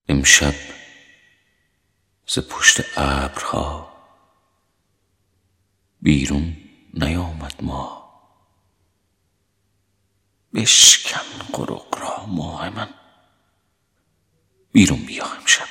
امشب ز پشت ابرها بیرون نیامد ماه. بشکن قرق را ماه من، بیرون بیا امشب.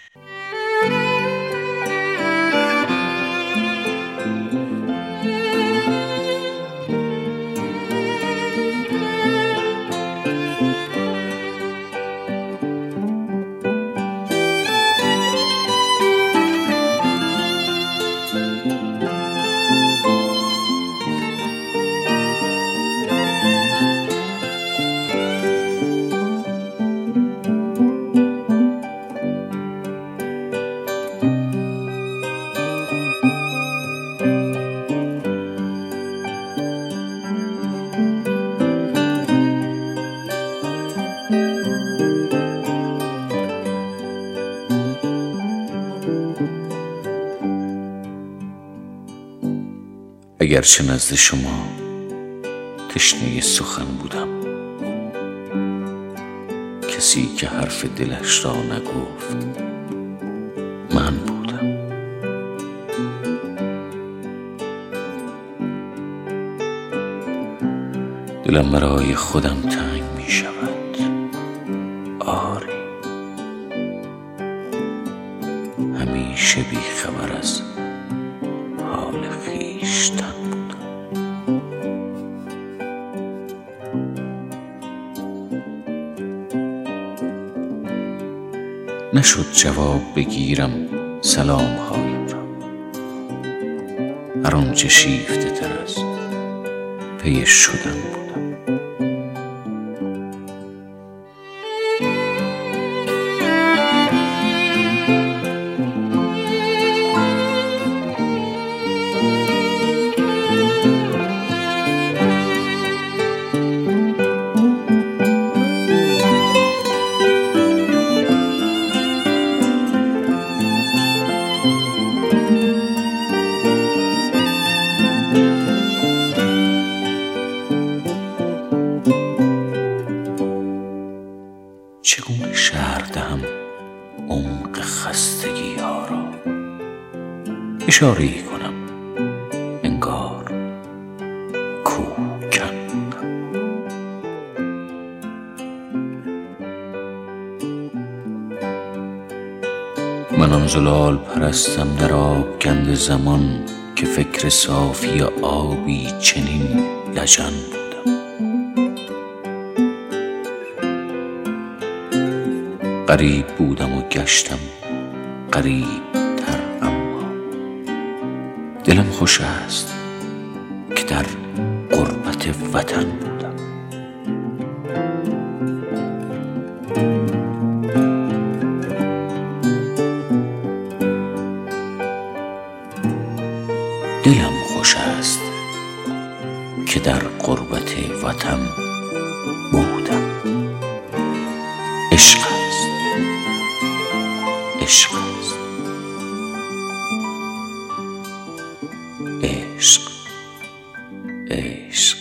اگرچه نزد شما تشنه سخن بودم، کسی که حرف دلش را نگفت من بودم. دلم برای خودم تنگ می شود، آری، همیشه بی خبر از حال خویشتن بودم. نشد جواب بگیرم سلام هایم را، هر آنچه شیفته تر از پی شدن بودم. چگونه شرح دهم عمق خستگی ها را؟ اشاره‌ای کنم انگار کوهکن. من آن زلال پرستم در آبگند زمان که فکر صافی آبی چنین لجن بودم. غریب بودم و گشتم غریب تر، اما دلم خوش است که در غربت وطن بودم. دلم خوش است که در غربت وطن بودم. عشق است، عشق است، عشق، عشق.